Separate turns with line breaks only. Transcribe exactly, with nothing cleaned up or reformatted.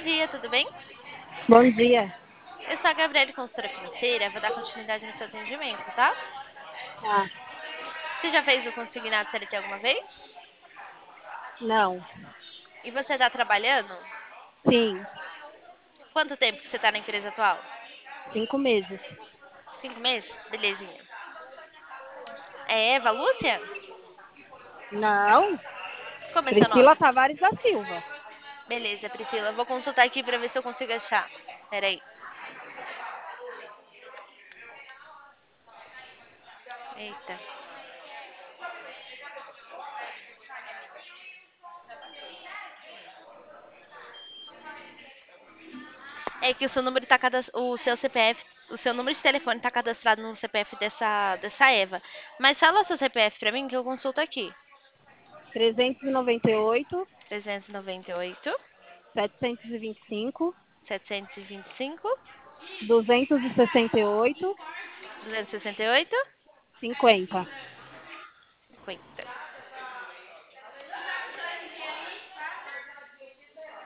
dia, tudo bem?
Bom dia.
Eu sou a Gabriele, consultora financeira. Vou dar continuidade no seu atendimento, tá?
Ah,
Você já fez o consignado C L T alguma vez?
não.
E você está trabalhando?
Sim,
Quanto tempo que você está na empresa atual?
cinco meses.
Cinco meses? Belezinha. É Eva Lúcia?
Não.
Como é seu nome?
Priscila Tavares da Silva.
Beleza, Priscila. Eu vou consultar aqui para ver se eu consigo achar. Peraí. Eita. É que o seu número tá cadastrado, o seu C P F, o seu número de telefone está cadastrado no C P F dessa, dessa Eva. Mas fala o seu C P F para mim que eu consulto aqui.
trezentos e noventa e oito,
trezentos e noventa e oito,
setecentos e vinte e cinco,
setecentos e vinte e cinco,
duzentos e sessenta e oito,
duzentos e sessenta e oito,
cinquenta.
cinquenta.